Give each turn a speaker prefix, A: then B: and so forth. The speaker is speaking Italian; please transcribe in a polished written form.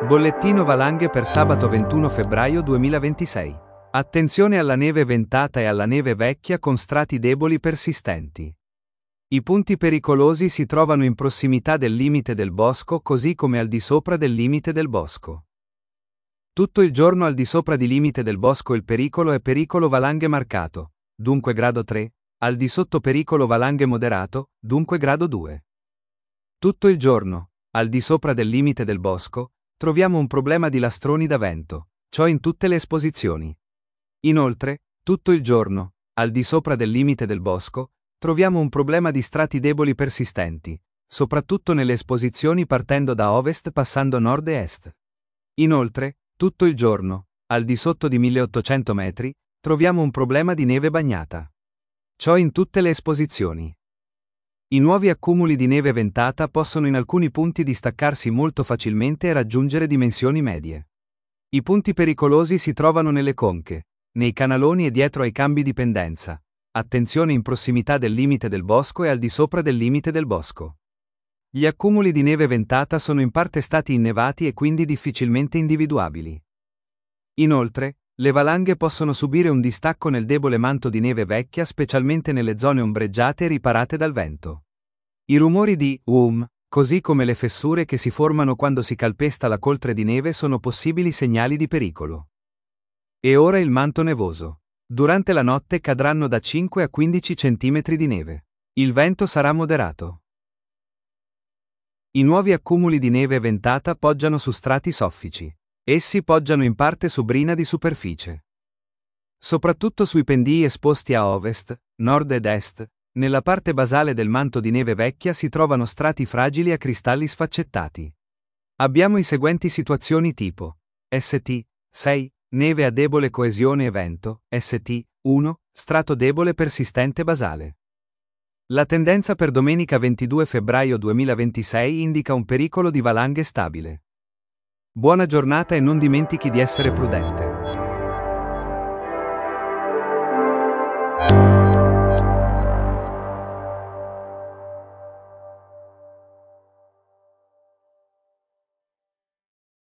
A: Bollettino valanghe per sabato 21 febbraio 2026. Attenzione alla neve ventata e alla neve vecchia con strati deboli persistenti. I punti pericolosi si trovano in prossimità del limite del bosco così come al di sopra del limite del bosco. Tutto il giorno al di sopra di limite del bosco il pericolo è pericolo valanghe marcato, dunque grado 3, al di sotto pericolo valanghe moderato, dunque grado 2. Tutto il giorno, al di sopra del limite del bosco, troviamo un problema di lastroni da vento, ciò in tutte le esposizioni. Inoltre, tutto il giorno, al di sopra del limite del bosco, troviamo un problema di strati deboli persistenti, soprattutto nelle esposizioni partendo da ovest passando nord e est. Inoltre, tutto il giorno, al di sotto di 1800 metri, troviamo un problema di neve bagnata. Ciò in tutte le esposizioni. I nuovi accumuli di neve ventata possono in alcuni punti distaccarsi molto facilmente e raggiungere dimensioni medie. I punti pericolosi si trovano nelle conche, nei canaloni e dietro ai cambi di pendenza. Attenzione in prossimità del limite del bosco e al di sopra del limite del bosco. Gli accumuli di neve ventata sono in parte stati innevati e quindi difficilmente individuabili. Inoltre, le valanghe possono subire un distacco nel debole manto di neve vecchia specialmente nelle zone ombreggiate e riparate dal vento. I rumori di così come le fessure che si formano quando si calpesta la coltre di neve sono possibili segnali di pericolo. E ora il manto nevoso. Durante la notte cadranno da 5 a 15 cm di neve. Il vento sarà moderato. I nuovi accumuli di neve ventata poggiano su strati soffici. Essi poggiano in parte su brina di superficie. Soprattutto sui pendii esposti a ovest, nord ed est, nella parte basale del manto di neve vecchia si trovano strati fragili a cristalli sfaccettati. Abbiamo i seguenti situazioni tipo St. 6, neve a debole coesione e vento, St. 1, strato debole persistente basale. La tendenza per domenica 22 febbraio 2026 indica un pericolo di valanghe stabile. Buona giornata e non dimentichi di essere prudente.